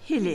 هیلې.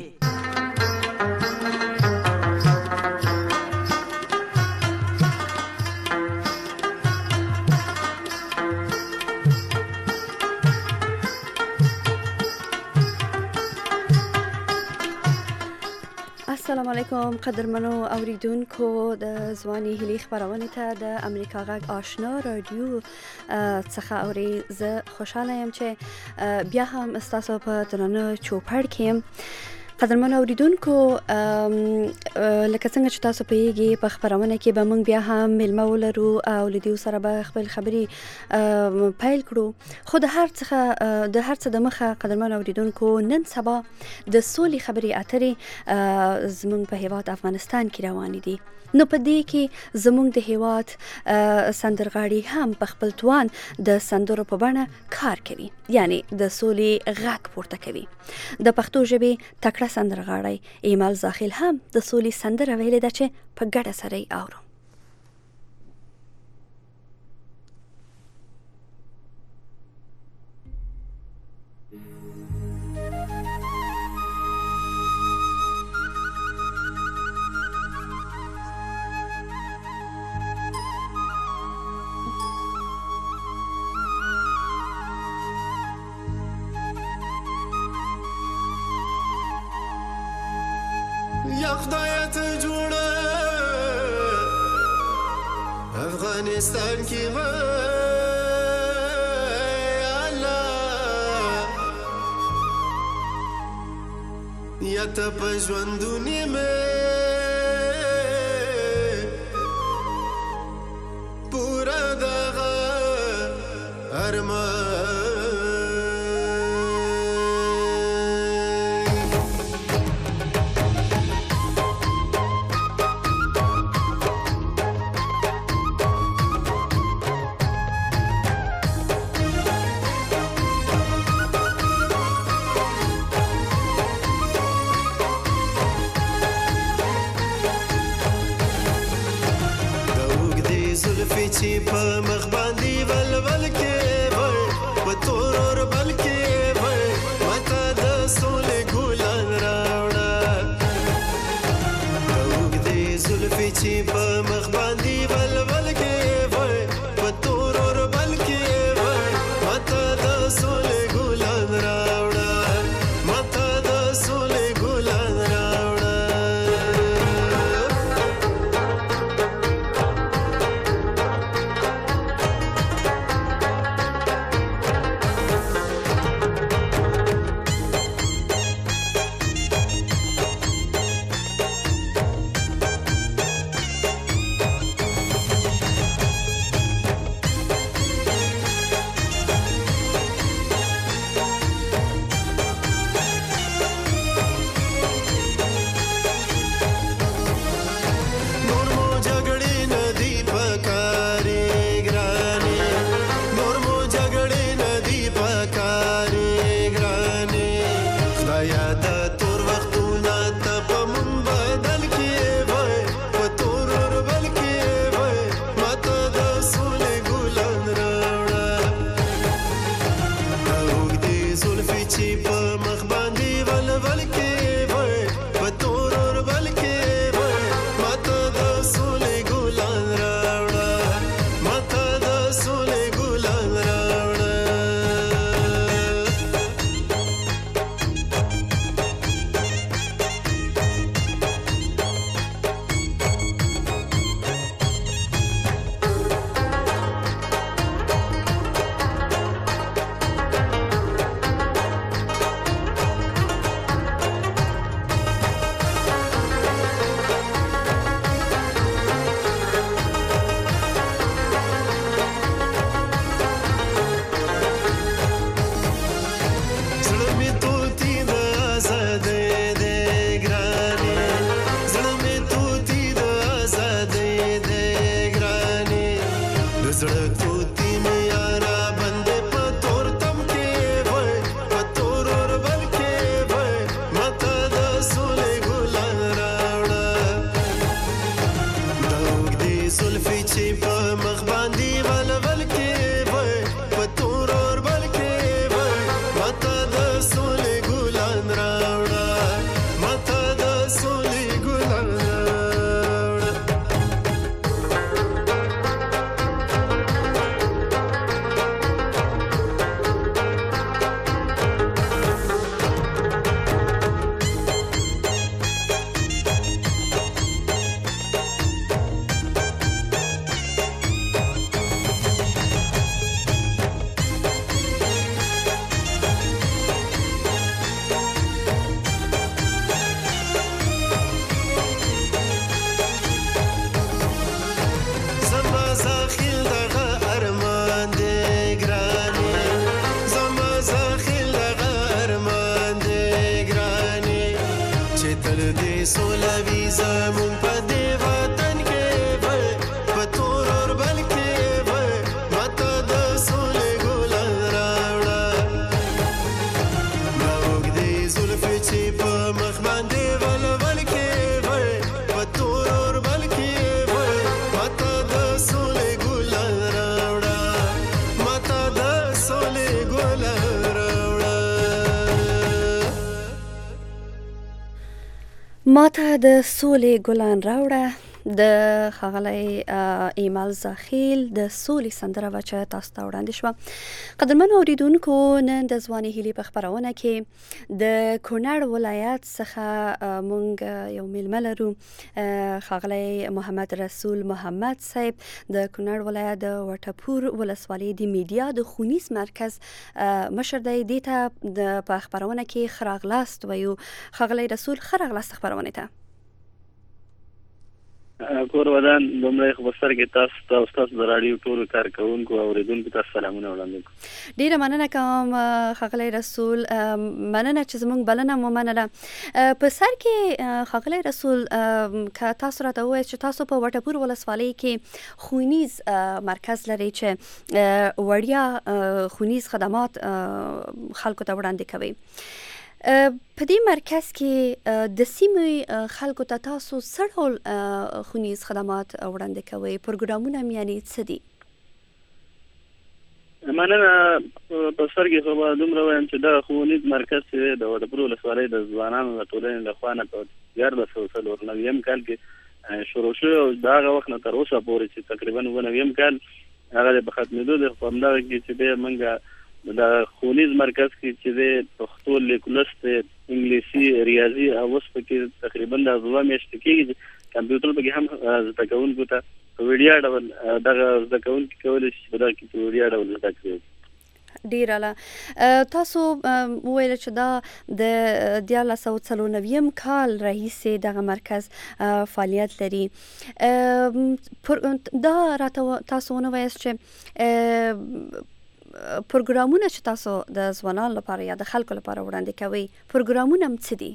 السلام علیکم قدرمنو اوریدونکو د ځواني هلي خبرونه ته د امریکا غږ آشنا رادیو څخه اوري. زه خوشاله یم چې بیا هم تاسو په درنه چوپړ کې. قدرمنو اوریدونکو لکه څنګه چې تاسو پیږي په خبرونه کې به موږ بیا هم ملمه ولرو او لدیو سره به خپل خبري پیل کړو. خو د هر څه د مخه قدرمنو اوریدونکو نن سبا د سولې خبري اترې زموږ په هیواد افغانستان کې روان دي. نو په دې کې زموږ د هیواد سندرغاړي هم په خپل توان د سندرو په بڼه کار کوي، یعنی د سولې غږ پورته کوي. د پښتو ژبې تکړه سندرغاړی ایمل زاخیل هم د سولې سندره ویلې ده چې په ګډه سره یې اورو. خدایت جوړه افغانستان کې الله یا ته په ژوندونی مې پورا دغه ارمان چې په مخ باندې ولول کې وای په تور اور بل کې وای ماته د سولې ګلان راوړه اوګدې زلفې چې په مخ باندې ولول کې وای په تور اور بل کې وای ماته د سولې ګلان راوړه ماته د سولې ګلان راوړه چې تل دې سوله وي زموږ په دې وطن کې وای په تور اور بل کې وای ماته د سولې ګلان راوړه دا اوږدې زلفې چې په مخ باندې ولول کې وای په تور اور بل کې وای ماته د سولې ګلان راوړه ماته د سولې ګلان ماته د سولې ګلان راوړه د ښاغلی ایمل زاخیل د سولې سندره وه چې تاسو ته وړاندې شوه. قدرمنو اوریدونکو، نن د ځواني هیلې په خپرونه کې د کونړ ولایت څخه موږ یو میلمه لرو، ښاغلی محمد رسول محمد صاحب د کونړ ولایت د وټپور ولسوالۍ د میډیا د ښوونیز مرکز مشر دی. دې ته په خپرونه کې ښه راغلاست وایو. ښاغلی رسول، ښه راغلاست خپرونې ته. کور ودان دومره خو بسر کې تاسو ته او تاسو د راډیو ټولو کارکونکو او اوریدونکو ته سلامونه وړاندې کوم. ډیره مننه کوم ښاغلی رسول، مننه چې زموږ بلنه مو منله. په سر کې ښاغلی رسول، که تاسو راته ووایاست چې تاسو په وټپور ولسوالۍ کې ښوونیز مرکز لرئ چې وړیا ښوونیز خدمات خلکو ته وړاندې کوي، په دې مرکز کې د سیمې خلکو ته تاسو څه ډول ښوونیز خدمات وړاندې کوئ؟ پروګرامونه یعنې څه دي؟ مننه. په سر کې خو به دومره وایم چې دغه ښوونیز مرکز چې د وټپور ولسوالۍ د ځوانانو د ټولنې لخوا نه په 1499 کال کې شروع شوی او د هغه وخت نه تر اوسه پورې چې تقریبا 99 کال هغه د ختمېدو دی. په همدغه کې چې دی موږ د ښوونیز مرکز کې چې د پښتو لیک لوست، انګلیسي، ریاضي او اوس پکې تقریبا د 2 میاشتې کېږي. کمپیوټر پکې هم زده کوونکو ته په ویډیا ډول دغه زده کوونکي کولی شي په دغه کې په ویډیا ډول زده کړي. ډیر اعلی. تاسو وویل چې دا د 1499 کال راهیسې دغه مرکز فعالیت لري. دا راته تاسو ونه وایاست چې پروګرامونه چې تاسو د ځوانانو لپاره یا د خلکو لپاره وړاندې کوئ، پروګرامونه څه دي؟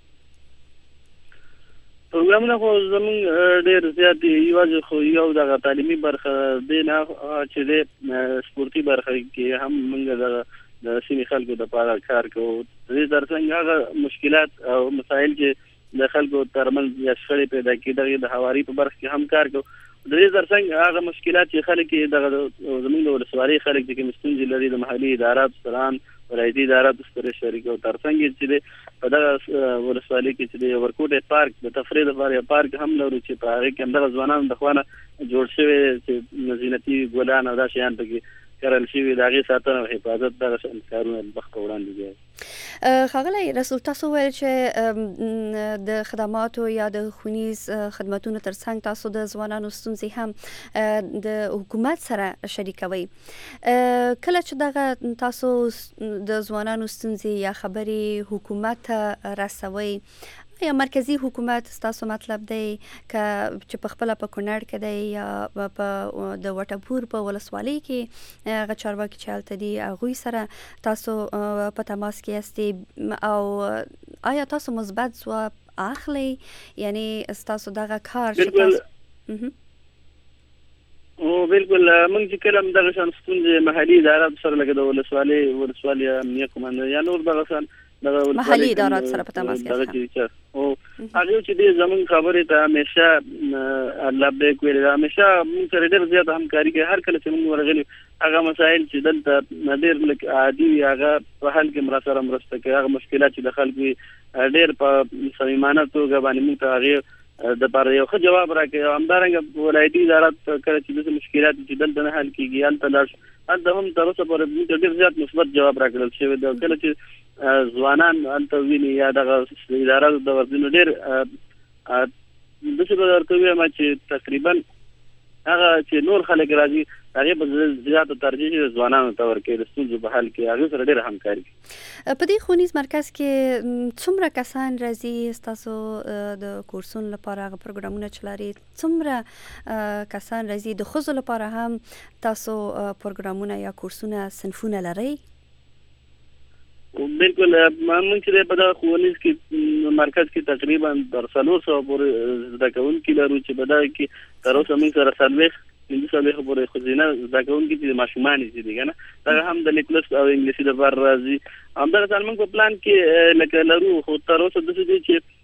پروګرامونه خو زموږ ډېر زیات دي. یوازې خو یو دغه تعلیمي برخه دی نه چې د سپورتي برخه کې هم موږ د سیمې خلکو لپاره کار کوو. دې ترڅنګ هغه مشکلات او مسایل چې د خلکو ترمنځ یا شخړې پیدا کېدغې د هواري په برخه کې هم کار کوو. د دې ترڅنګ هغه مشکلات چې خلک دغه زموږ د ولسوالۍ خلک چې کوم ستونزې لري د محلي اداراتو سره، ولایتي اداراتو سره شریکو. ترڅنګ چې په دغه ولسوالۍ کې چې د ورکوټ پارک د تفریح لپاره یو پارک هم لرو چې په هغې کې همدغه ځوانانو د خوا نه جوړ شوی چې زینتي ګلان او دا شیان پکې کرل شوي، د هغې ساتنه او حفاظت دغه کارونه مخ په وړاندې دي. ښاغلی رسول، تاسو ویل چې د خدماتو یا د ښوونیز خدماتونو ترڅنګ تاسو د ځوانانو ستونزې هم د حکومت سره شریکوئ. کله چې دغه تاسو د ځوانانو ستونزې یا خبرې حکومت ته رسوئ، یا مرکزی حکومت ستاسو مطلب دی چې په خپله په کونړ کې دی یا په د وټپور په ولسوالۍ کې هغه چارواکي چې هلته دي هغوی سره تاسو په تماس کې یاستئ، او آیا تاسو مثبت ځواب اخلئ؟ یعنی ستاسو دغه کار چې تاسو بالکل موږ چې کله دغه شان ستونزې محلي اداراتو سره لکه د ولسوالۍ امنیه قومانده یا نور دغه شان محلي ادارات سره په تماس کې او هغه چې دې زموږ خبرې ته همیشه لبیک ویل، همیشه موږ سره ډېر زیات همکاري کوي. هر کله چې موږ ورغلي هغه مسایل چې دلته ډېر لږ عادي وي هغه په حل کې سره مرسته کوي. هغه مشکلات چې د خلکو ډېر په صمیمانه توګه باندې موږ ته هغې د لپاره یو ښه جواب راکوي. او همدارنګه ولایتي ادارات کله چې داسې مشکلات چې دلته نه حل کېږي هلته لاړ شو، هلته هم تر اوسه پورې موږ ته ډېر زیات مثبت جواب راکړل شوی دی. کله چې ځوانان هلته ویني یا دغه اداراتو د ورځینو ډېر داسې به درته ووایم چې تقریبا هغه چې نور خلک راځي هغې به زیاته ترجیح ځوانانو ته ورکوي د ستونزو په حل کې، هغې سره ډېره همکاري کوي. په دې ښوونیز مرکز کې څومره کسان راځي ستاسو د کورسونو لپاره؟ هغه پروګرامونه چې لري څومره کسان راځي؟ د ښځو لپاره هم تاسو پروګرامونه یا کورسونه صنفونه لرئ؟ بالکل موږ چې په دغه ښوونیز کې مرکز کې تقریبا تر 300 پورې زده کوونکي لرو چې په دغه کې تر اوسه موږ سره 40 پورې خزینه زده کوونکي چې ماشومان دي کنه دا هم د لیکلس او انګلیسي د بار راځي همدغه موږ په پلان کې لکه لرو خو تر اوسه د دې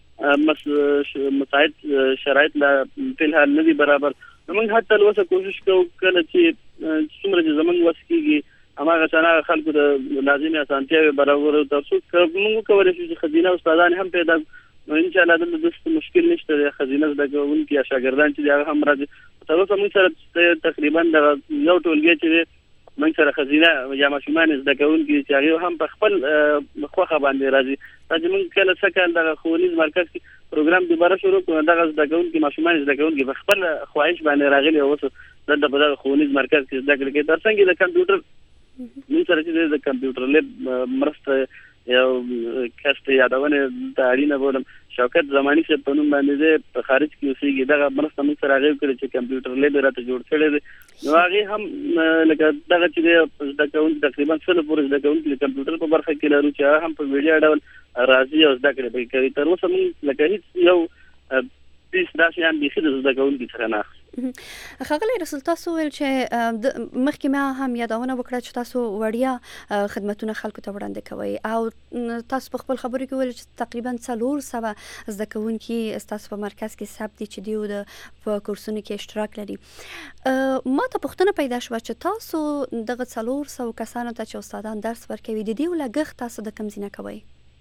چې مساعد شرایط لا په حال نه دي برابر موږ هڅه لوسه کوشش کوو کله چې څومره زمونږ وس کېږي هماغه څنګه خلکو د لازمي اسانتیاوي برابر ترڅو موږ کولای شو چې خزینه استادان هم پیدا ان شاء الله د دې مشکل نشته خزینه د کوونکي شاګردان چې هغه هم راځي تر اوسه موږ سره تقریبا د یو ټولګي چې موږ سره خزینه یا ماشومان زده کوونکي چې هغه هم په خپل خوخه باندې راځي چې موږ کله څنګه د ښوونیز مرکز کې پروګرام دوباره شروع کړو دغه زده کوونکي ماشومان زده کوونکي په خپل خواهش باندې راغلي او اوس د دغه ښوونیز مرکز کې زده کړې ترڅنګ د کمپیوټر موږ سره چې د کمپیوټر لیب مرسته یو کاست یادونه د اړینه بولم شوکت زمانی څخه په نوم باندې په خارج کې اوسېږي دغه مرسته موږ سره غوښتل کړي چې کمپیوټر لیب راته جوړ کړي نو هغه هم لکه دغه چې د کوم تقریبا 100 پورې د کوم کمپیوټر په برخه کې لرو چې هم په ویډیو ډول راځي او زده کړي کوي تر اوسه موږ لکه هیڅ یو پیس داسې هم بيخي د زده کوونکي څخه نه ښاغلی رسول تاسو ویل چې مخکې ما هم یادونه وکړه چې تاسو وړیا خدمتونه خلکو ته وړاندې کوي او تاسو په خپل خبرو کې ویل چې تقریبا 400 زده کوونکي تاسو په مرکز کې ثبت دي چې دیو د په کورسونو کې اشتراک لري ما ته پوښتنه پیدا شوه چې تاسو دغه 400 کسانو ته چې استادان درس ورکوي د دیو لګښت تاسو د کم ځینه کوي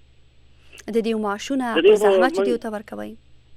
د دیو معاشونه او زحمت چې دیو ته ورکوي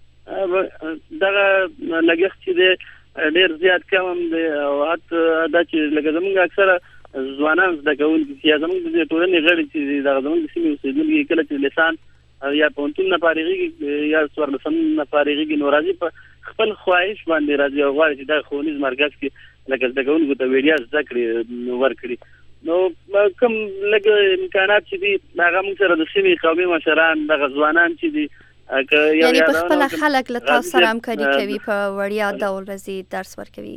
دغه لګښت چې ډېر زیات کم دی او حتی دا چې لکه زمونږ اکثره ځوانان زده کوونکي چې زمونږ د ټولنې غړي چې دا زمونږ د سیمې اوسېدونکي کله چې لسان یا پوهنتون نه فارغېږي یا څوارلسم نه فارغېږي نو راځي په خپل خواهش باندې راځي او غواړي چې دا ښوونیز مرکز کې لکه زده کوونکو ته وړیا زده کړې ورکړي نو کوم لږ امکانات چې دي هغه موږ سره د سیمې قومي مشران دغه ځوانان چې دي یعنی په خپل خلک له تاسو سره همکاري کوي په وړیا ډول راځي درس ورکوي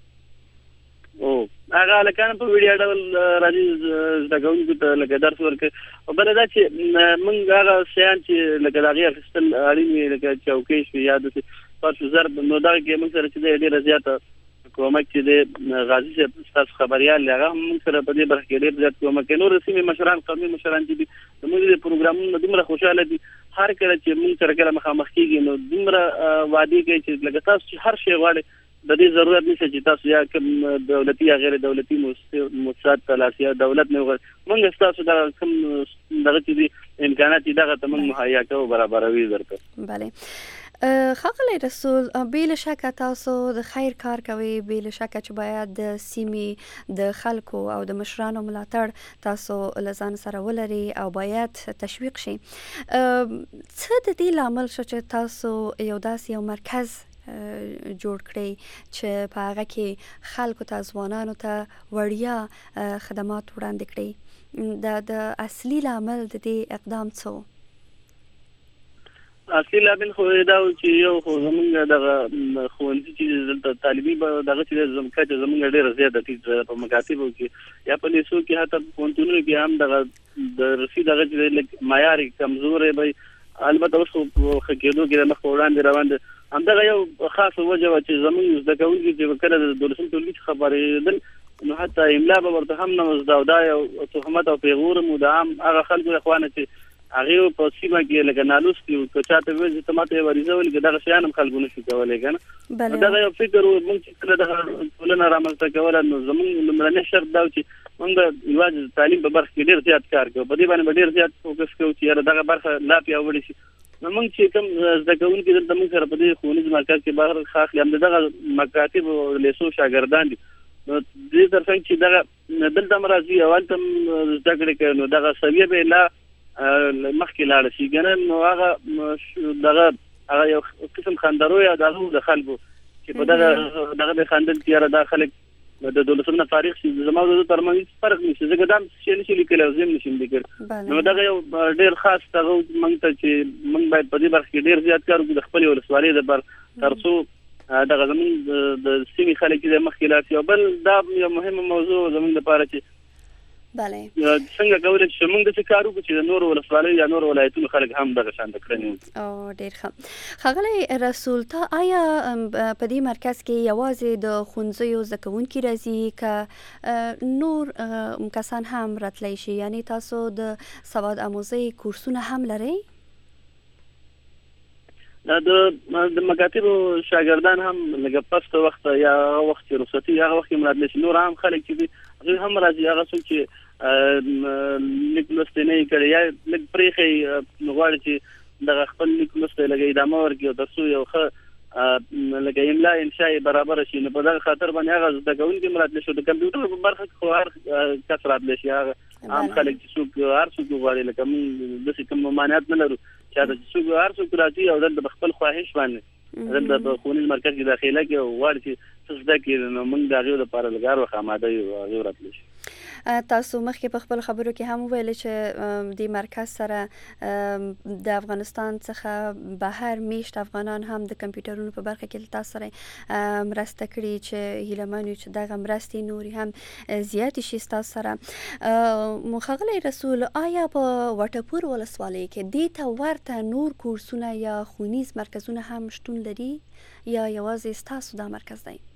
او هغه لکه په ویډیو ډول راځي زده کوونکو ته لکه درس ورکوي او بل دا چې موږ هغه شیان چې لکه د هغې اخیستل اړین وي لکه چوکۍ شوې یا داسې پاتې ضرب نو دغه کې موږ سره چې دی ډېره زیاته کومک چې دی غازي صاحب ستاسو خبریال هغه هم موږ سره په دې برخه کې ډېر زیات کومک کوي نور سیمې مشران قومي مشران چې دي زموږ د پروګرامونو دومره خوشحاله دي هر کله چې موږ سره کله مخامخ کېږي نو دومره وعدې کوي چې لکه تاسو چې هر شی غواړئ د دې ضرورت نشته چې تاسو یا کوم دولتي یا غیر دولتي مؤسسات تلاسي دولت نه موږ تاسو دا کوم دغه چې امکانات دغه ته موږ مهیا کوو برابروي درته بله ښاغلی رسول بلا شکه تاسو د خیر کار کوي بلا شکه چې باید د سیمې د خلکو او د مشرانو ملاتړ تاسو لزان سره ولري او باید تشویق شي څه د دې لامل شو چې تاسو یو داسې یو مرکز جوړ کړی چې په هغه کې خلکو ته ځوانانو ته وړیا خدمات وړاندې کړي د اصلي لامل د دې اقدام څه اصلي لامل خو دا چې یو خو زمونږ دغه ښوونځي چې تعلیمي دغه چې زمونږ ډېره زیاته ټیټ په مکاتبو کې یا په لیسو کې حتی پوهنتونونو کې هم دغه د رسي دغه چې معیار کمزورې وي البته اوس خو ښه کېدو کې مخ په وړاندې روان دي همدغه یو خاصه وجه وه چې زمونږ زده کوونکي چې کله د 12 ټولګي څخه فارغېدل نو حتی املا به ورته هم نه زده او دا یو تهمت او پیغور مو د عام هغه خلکو اخوانه چې هغه په سیمه کې لکه نالوستي او چاته وځي ته ماته ورزول کې دغه شیان هم خلکو نشي کولای کنه دا یو فکر موږ چې کله د ټولنه رامنځته کول نو زموږ لمړنی شرط دا چې موږ یوازې تعلیم په برخه کې ډېر زیات کار کوو په دې باندې ډېر زیات فوکس کوو چې دغه برخه لا پیاوړې شي نو موږ چې کوم زده کوونکي دلته موږ سره په دې ښوونیز مرکز کې بهر خاص هم دغه مکاتب او لیسو شاګردان دي نو دې ترڅنګ چې دغه دلته مرضی اول تم زده کړې کوي نو دغه سویه به لا مخکې لاړ شي کنه نو هغه یو قسم خندرو یا د خلکو چې په دغه د خندل تیار د خلک د دولتونو نه فارغ شي زموږ د ترمنځ فرق نشي زګ دام شي نشي لیکل او زم نشي لیکل نو دغه یو ډېر خاص تغو موږ ته چې موږ باید په دې برخه کې ډېر زیات کار وکړو د خپل ولسوالۍ د بر ترڅو دغه زموږ د سیمې خلک د مخکې لاړ شي او بل دا یو مهمه موضوع زموږ لپاره چې بله څنګه کولای شو موږ د کارو چې د نور ولسوالۍ یا نور ولایتونو خلک هم دغه شان کړنی او ډیر ښه ښاغلی رسول تا آیا په دې مرکز کې یوازې د ښوونځیو زده کوونکي راځي که نور کسان هم راتلی شي یعنی تاسو د سواد آموزۍ کورسونه هم لرئ د مکاتبو شاګردان هم لږ پسته وخت یا وخت رخصتي هغه وخت مراد نشي نور هم خلک چې هغه هم راځي هغه څوک چې لیکلوستې نه کړي یا لږ پرېخي غواړي چې دغه خپل لیکلوستې لګي ادامه ورکړي او ترڅو یو ښه لکه املا انشاء برابر شي نو په دغه خاطر باندې هغه زده کوونکي مراد نشي د کمپیوټر په برخه کې خو هر کس راتلی شي هغه عام خلک چې څوک هر څوک غواړي لکه موږ داسې کوم ممانعت نه لرو چې دا څوک هر څوک راځي او دلته خپل خواهش باندې دلته په ښوونیز مرکز کې داخله کې غواړي چې څه زده کړي نو موږ د هغې لپاره لږ هر وخت آماده یو هغې راتلی شي تاسو مخکې په خپل خبرو کې هم وویل چې د مرکز سره د افغانستان څخه بهر میشت افغانان هم د کمپیوټرونو په برخه کې تاسو سره مرسته کړې چې هیلهمن یو چې دغه مرستې نورې هم زیاتې شي تاسو سره ښاغلی رسول آیا په وټپور ولسوالۍ کې دې ته ورته نور کورسونه یا ښوونیز مرکزونه هم شتون لري یا یوازې ستاسو دا مرکز دی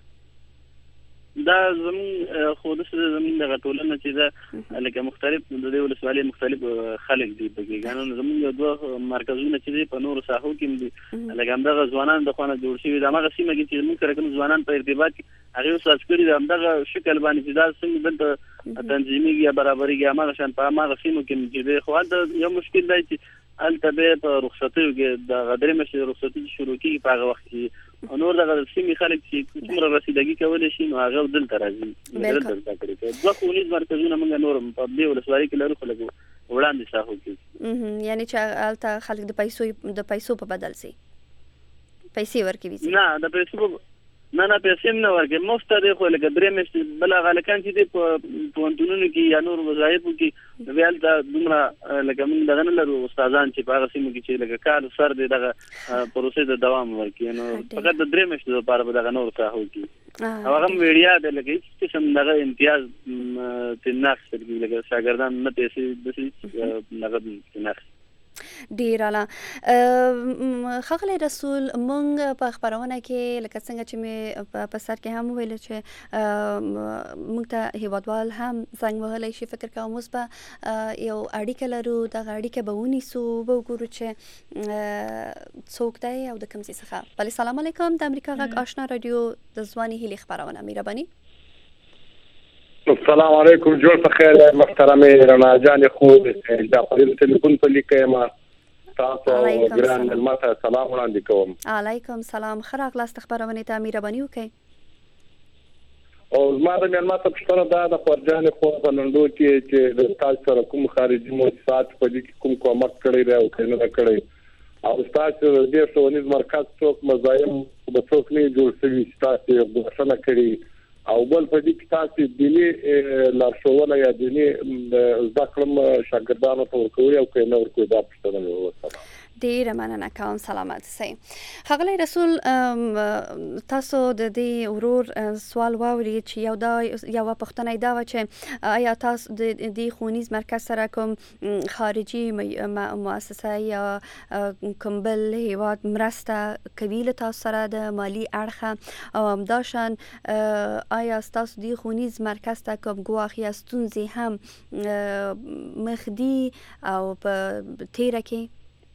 دا زمون خو د زمون د غټولنه چې دا لکه مختلف د دې ولسوالۍ مختلف خلک دي په کې ګانو زمون یو دوه مرکزونه چې په نورو ساحو کې دي لکه همدغه ځوانان د خوانه جوړ شوي د هغه سیمه کې چې موږ سره کوم ځوانان په ارتباط کې هغه وسات کړی د همدغه شکل باندې چې دا څنګه دلته تنظیمي یا برابرۍ هغه شان په هغه سیمو کې چې خو دا یو مشکل دی چې البته په رخصتیو کې د غدرې مشه رخصتي شروع کیږي په هغه وخت کې نور دغه سیمې خلک چې څومره رسیدګي کولی شي نو هغه دلته راځي دلته زده کړي کوي دوه ښوونیز مرکزونه موږ نور په دې ولسوالۍ کې لرو خو لږ وړاندې ساحو کې یعنی چې هلته خلک د پیسو په بدل سي پیسې ورکوي نه د پیسو نه پیسې نه ورکوي مفت دی خو لکه درې میاشتې بل هغه هلکان چې دي په پوهنتونونو کې یا نور وظایفو کې بیا هلته دومره لکه موږ دغه نه لرو استادان چې په هغه سیمو کې چې لکه کار سر دی دغه پروسې د دوام ورکوي نو فقط د درې میاشتو لپاره به دغه نور ساحو کې او هغه هم ویډیا دی لکه هېڅ قسم دغه امتیاز ترې نه اخیستل کېږي لکه شاګردان نه پیسې داسې دغه ترې نه اخیستل ډیر اعلی ښاغلی رسول مونږ په خبرونه کې لکه څنګه چې مې په سر کې هم ویل چې مونږ ته هیوادوال هم زنګ وهلی شي فکر کوم اوس به یو اړیکه لرو دغه اړیکه به ونیسو به وګورو چې څوک دی او د کوم ځای څخه بلې سلام علیکم د امریکا غږ آشنا رادیو د ځواني هیلې خبرونه مهرباني السلام علیکم جوړ په خیر محترمه رڼا جان خو دا په ټلیفون په لیکه ما تاسو ګران ماته سلام وړاندې کوم علیکم سلام خراغ لاست خبرونه ته مهرباني وکړئ او ما د نن ماته پښتنه دا د پرجان خو په لندو کې چې د تاسو سره کوم خارجي مؤسسات په دې کې کوم کومک کړی دی او کنه دا کړی او تاسو د دې ښوونیز مرکز څوک مزایم په څوک نه جوړ شوی تاسو یو غوښنه کړی او بل په دې کې تاسو دیني لارښوونه یا دیني زده کړم شاګردانو ته ورکوي او کنه ورکوي دا پښتنه وسه ډیره مننه کوم سلامت سئ ښاغلی رسول تاسو د دې ورور سوال واورید چې یو پوښتنه دا وه چې آیا تاسو د دې ښوونیز مرکز سره کوم خارجي مؤسسه یا کوم بل هیواد مرسته کوي له تاسو سره د مالي اړخه او همداشان آیا ستاسو د ښوونیز مرکز ته کوم ګواښ یا ستونزې هم مخ دي او په تیره کې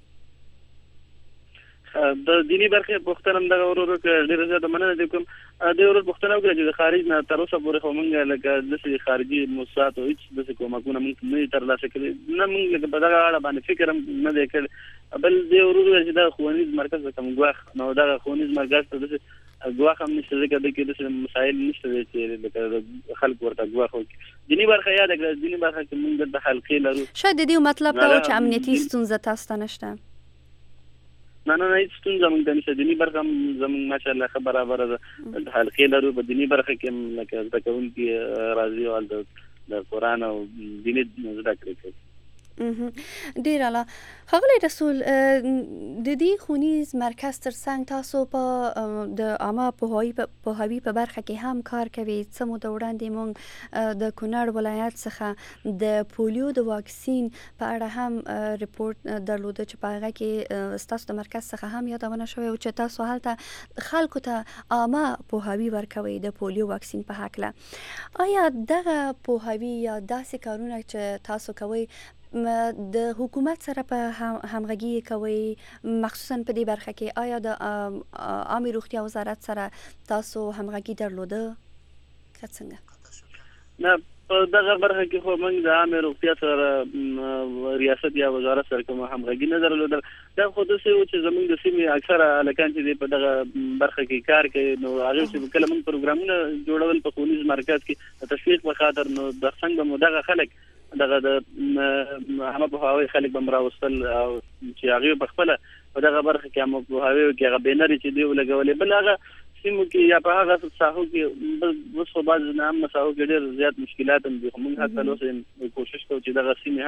د دینی برخه پښتنه هم دغه ورور ډیره زیاته مننه دي کوم د ورور پښتنه وکړي چې د خارج نه تر اوسه پورې خو موږ لکه د خارجي مؤسسات او هیڅ د کومکونه موږ نه ترلاسه کړي نه موږ لکه په دغه اړه باندې فکر هم نه دی کړی بل د ورور چې د ښوونیز مرکز کوم ګواښ نو دغه ښوونیز مرکز ته د ګواښ هم نشته ځکه د کې د مسایل نشته چې لکه خلک ورته ګواښ وکړي دینی برخه یاد کړئ دینی برخه کې موږ د حلقې لرو شاید د دې مطلب دا و چې امنیتي ستونزه تاسو ته نشته نه هیڅ ستونزه موږ ته نشته دیني برخه زموږ ماشاءالله ښه برابره ده حلقې لرو په دیني برخه کې لکه زده کوونکي راځي او د قرآن او دیني زده کړې کوي ډیر اعلی. ښاغلی رسول، د دې ښوونیز مرکز ترڅنګ تاسو په د عامه پوهاوي په برخه کې هم کار کوي. څه موده وړاندې موږ د کونړ ولایت څخه د پولیو د واکسین په اړه هم ریپورت درلوده چې په هغه کې ستاسو د مرکز څخه هم یادونه شوې و چې تاسو هلته خلکو ته عامه پوهاوي ورکوي د پولیو واکسین په هکله. آیا دغه پوهاوي یا داسې کارونه چې تاسو کوئ د حکومت سره په همغږي کوي، مخصوصا په دې برخه کې آیا د عامه روغتیا وزارت سره تاسو همغږي درلوده که څنګه؟ نه، په دغه برخه کې خو موږ د عامه روغتیا سره ریاست یا وزارت سره کوم همغږي نه درلوده. دا خو د څه و چې زموږ د سیمې اکثره هلکان چې په دغه برخه کې کار کوي، نو هغه چې کله موږ پروګرامونه جوړول په ښوونیز مرکز کې د تشویق په خاطر، نو د څنګه مو دغه خلک دغه د عامه پوهاوي خلک به مراوستل او چې هغه په خپل په دغه برخه کې عامه پوهاوي کې هغه بینر چې دی ولګولې، بل هغه سیمو کې یا په هغه ساحو کې اوس په بعض نه هم ساحو کې ډېر زیات مشکلات هم دي. موږ هڅه لوسه کوشش کوو چې دغه سیمې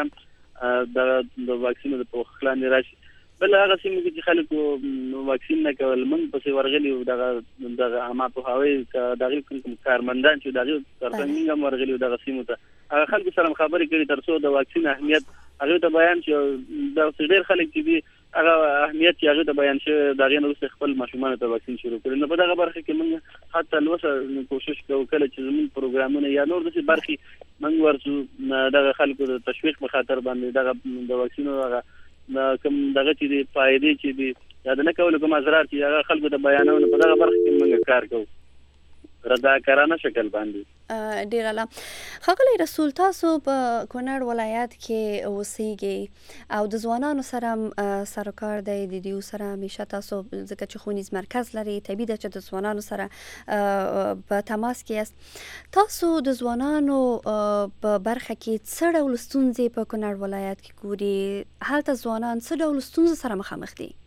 هم د واکسینو د پوښتنې راشي. بل هغه سیمو کې چې خلکو واکسین نه کول، موږ پسې ورغلي دغه عامه پوهاوي دغه کوم کارمندان چې دغه ترڅنګ هم ورغلي دغه سیمو ته هغه خلکو سره خبرې کړي ترڅو د واکسین اهمیت هغه ته بیان شي. دا ډېر خلک چې دي هغه اهمیت چې هغه ته بیان شي دغه نو خپل ماشومان ته واکسین شروع کړي. نو په دغه برخه کې موږ حتی لوسه کوشش کوو کله چې زموږ پروګرامونه یا نور د برخي موږ ورڅو دغه خلکو د تشویق په خاطر باندې دغه د واکسینو هغه کوم دغه چې دی فائدې چې دی یا د نه کول کوم اضرار چې هغه خلکو ته بیانونه په دغه برخه کې موږ کار کوو رضاکارانه شکل باندې. ډیر اعلی. ښاغلی رسول، تاسو په کونړ ولایت کې اوسېږئ او د ځوانانو سره سروکار دی، د دې سره همیشه تاسو ځکه چې ښوونیز مرکز لري طبیعي ده چې د ځوانانو سره په تماس کې یاست. تاسو د ځوانانو په برخه کې څه ډول ستونزې په کونړ ولایت کې ګوري؟ هلته ځوانان څه ډول ستونزو سره مخامخ دي؟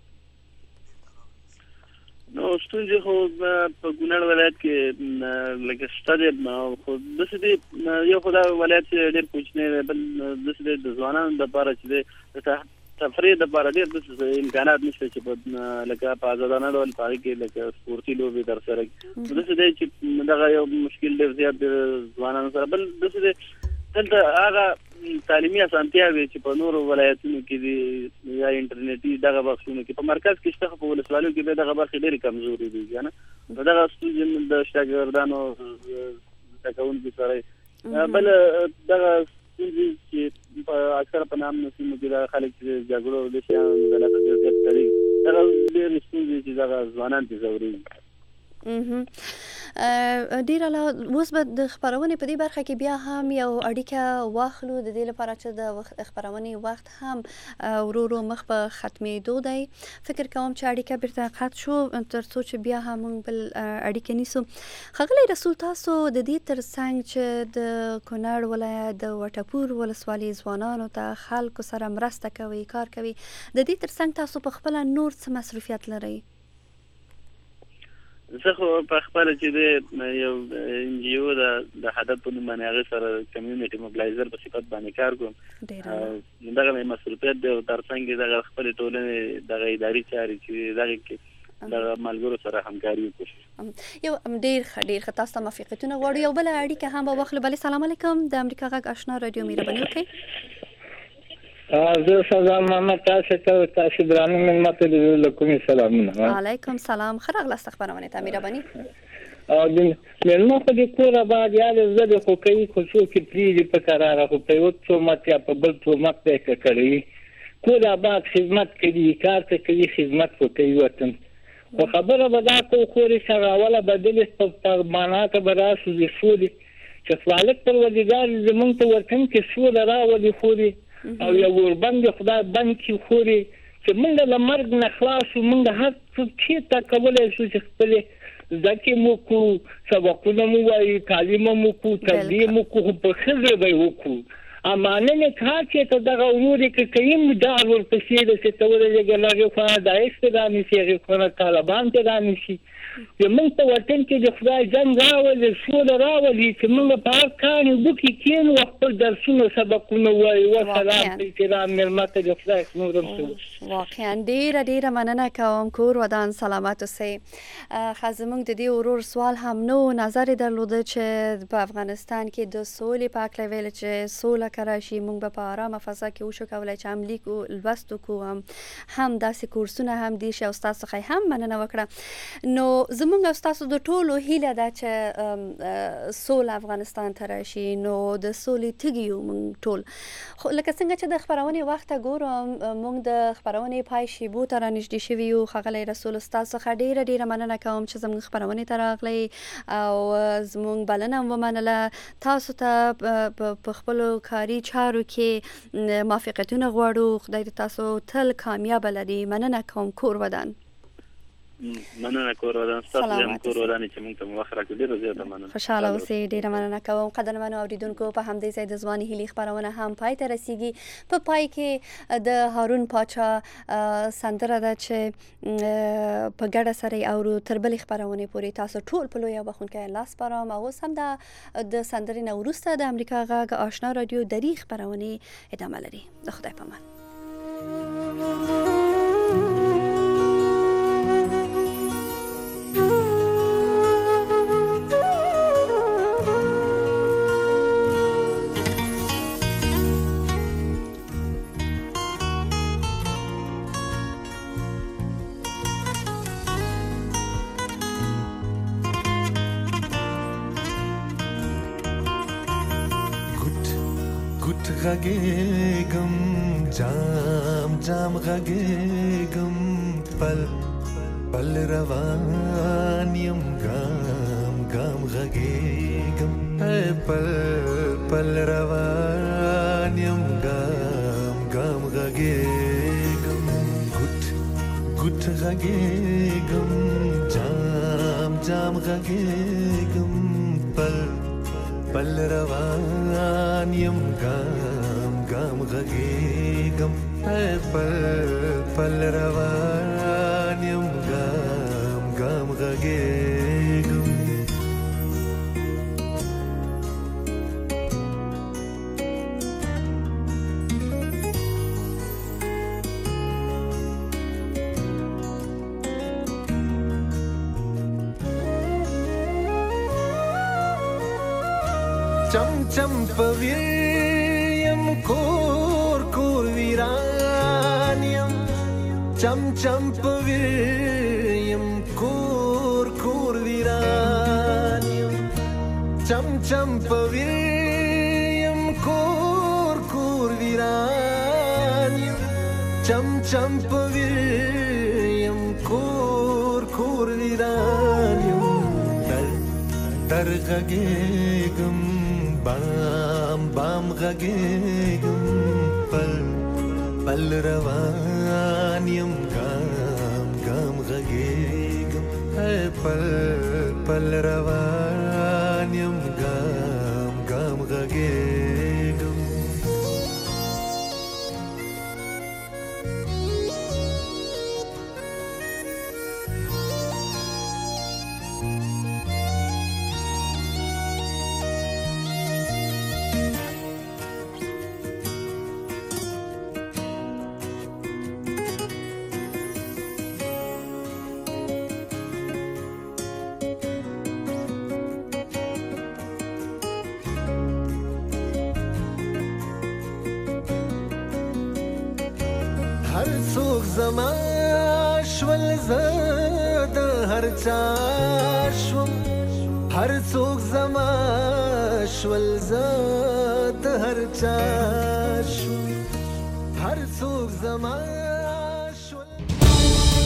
نو ستونزې خو په کونړ ولایت کې لکه شته دي، خو داسې دي یو خو دا ولایت ډېر کوچنی دی، بل داسې دی د ځوانانو دپاره چې دی د تفریح دپاره ډېر داسې امکانات نشته چې په لکه په ازادانه ډول په هغې کې لکه سپورتي لوبې ترسره کړي. داسې دی چې دغه یو مشکل ډېر زیات دی ځوانانو سره. بل داسې دی دلته هغه تعلیمي اسانتیاوې چې په نورو ولایتونو کې دي یا انټرنیټي دغه بخشونه کې په مرکز کې شته، په ولسوالیو کې دغه برخې ډېرې کمزورې دي که نه. نو دغه ستونزې د شاګردانو زده کوونکو سره. بل دغه ستونزې چې په اکثره په نامنو سیمو کې دغه خلک چې جګړو د شیانو د لاسه ډېر زیات کړي، دغه ډېرې ستونزې چې دغه ځوانان پرې ځورېږي. ډیر اعلی. اوس به د خبرونې په دې برخه کې بیا هم یو اړیکه واخلو، د دې لپاره چې د خبرونې وخت هم ورو ورو مخ په ختمېدو دی. فکر کوم چې اړیکه بیرته قطع شو تر څو چې بیا هم موږ بل اړیکه نیسو. ښاغلی رسول، تاسو د دې ترڅنګ چې د کونړ ولایت د وټپور ولسوالۍ ځوانانو ته خلکو سره مرسته کوي، کار کوي، د دې ترڅنګ تاسو په خپله نور څه مصروفیت لرئ؟ زه خو په خپله چې دی یو NGO د هدف په نوم باندې هغې سره کمیونټي موبلایزر په صفت باندې کار کوم. دغه مې مصروفیت دی او ترڅنګ یې دغه خپلې ټولنې دغه اداري چارې چې دغه کې دغه ملګرو سره همکاري وکړو. یو ډېر ښه تاسو ته موافقتونه غواړو. یو بله اړیکه هم به واخلو. بلې سلام علیکم، د امریکا غږ آشنا راډیو مهرباني وکړئ. زه سلام محمد، تاسو درانه مېلمه ته له کومې سلامونه. علیکم سلام، ښه راغلاست خپرونې ته مهرباني. او د مېلمه خو د کوره بعد یا د زده خو کوي، خو څوک یې پرېږدي په کراره، خو په یو تهمت یا په بل تهمت دی که کړی. کوره بعد خدمت کوي، کار ته کوي، خدمت خو کوي وطن. خو خبره به دا کوو خورې سراوله بدلې په معنا که به راشو د سولې چې خالق پروردګار زمونږ ته وطن کې سوله راولي خورې او یو وربند خدای بند کې خوري چې موږ له مرګ نه خلاص شو. موږ هر څه چېرته کولی شو چې خپلې زده کړې مو کړو، سبقونه مو وایي، تعلیم مو کړو، تبلیغ مو کړو، خو په ښه ژبه یې وکړو امانه کار چې ته دغه ورور کې کيم دار ورپسې د ستوري لګلغه خو د استدامي سیغه خو طالبان ته رانشي زمونږ په وطن کې د خدای جنګ راولي سوله راولي چې موږ په هر کار وکړو کېنو خپل درسونه سبقونه وایو وسلام احترام ملت د خدای نورم شو واقعا ډیره مننه کوم کور ودان سلامت اوسئ. خزمونږ د دې ورور سوال هم نو نظر درلوده چې په افغانستان کې د سولې په اړه ویل چې سوله کراشي موږ به په آرامه فضا کې وشو کولای چې عملي کو لوستو کو هم داسې کورسونه هم دي چې استاد څخه هم مننه وکړه. نو زمونږ استاد د ټولو هیله ده چې سوله افغانستان ته راشي نو د سولې تګیو موږ ټول خو لکه څنګه چې د خبرونې وخت ګورم موږ د خبرونې پای شیبو ته رانږدې شوي یو. ښاغلی رسول استاد څخه ډیره مننه کوم چې زموږ خبرونې ته راغلی او زموږ بلنه ومنله. تاسو ته په خپلو کاري چارو کې موافقتونه غواړو. خدای دې تاسو تل کامیاب لري. مننه کوم کور ودان. مننه کور ودان ستاسو هم کور ودان چې موږ ته وخت راکړئ ډیره زیاته مننه. خوشاله اوسئ. ډیره مننه کوم قدرمنو اوریدونکو. په همدې ځای د ځواني هیلې خبرونه هم پای ته رسیږي. په پای کې د هارون پاچا سندره ده چې په ګډه سره اورو تر بلې خبرونه پورې. تاسو ټول په لوی بخښونکی لاس پرام او اوس هم د سندرې نه وروسته د امریکا غږ آشنا رادیو دري خبرونه ادامه لري. د خدای په امان. غږېږم جام جام غږېږم پل پل روان یم ګام ګام غږېږم پل پل روان یم ګام ګام غږېږم ګوټ ګوټ غږېږم جام جام غږېږم پل پل روان یم ګام ګام غږېږم پل پل روان یم ګام ګام غږېږم چم چم پویم کور کور ویران یم چم چم پویم کور کور ویران یم چم چم پویم کور کور ویران یم چم چم پویم کور کور ویران یم در غږېږم بام بام غږېږم پل پل روان یم ګام ګام غږېږم پل پل روان یم ګام ګام غږېږم هر څوک زما شول زه د هر چا شوم هر څوک زما شول زه د هر چا شوم هر څوک زما